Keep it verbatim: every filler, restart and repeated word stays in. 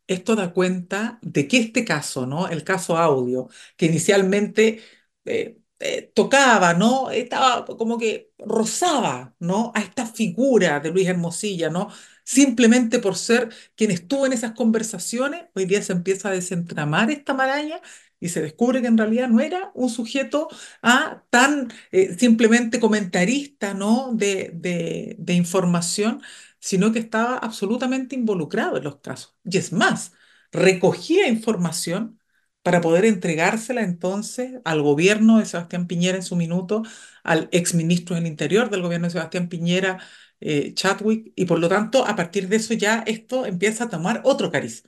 esto da cuenta de que este caso, ¿no? El caso Audio, que inicialmente eh, eh, tocaba, ¿no? Estaba como que rozaba, ¿no? A esta figura de Luis Hermosilla, ¿no? Simplemente por ser quien estuvo en esas conversaciones, hoy día se empieza a desentramar esta maraña y se descubre que en realidad no era un sujeto ah, tan eh, simplemente comentarista, ¿no? de, de de información, sino que estaba absolutamente involucrado en los casos. Y es más, recogía información para poder entregársela entonces al gobierno de Sebastián Piñera en su minuto, al exministro del Interior del gobierno de Sebastián Piñera, eh, Chadwick, y por lo tanto, a partir de eso ya esto empieza a tomar otro cariz.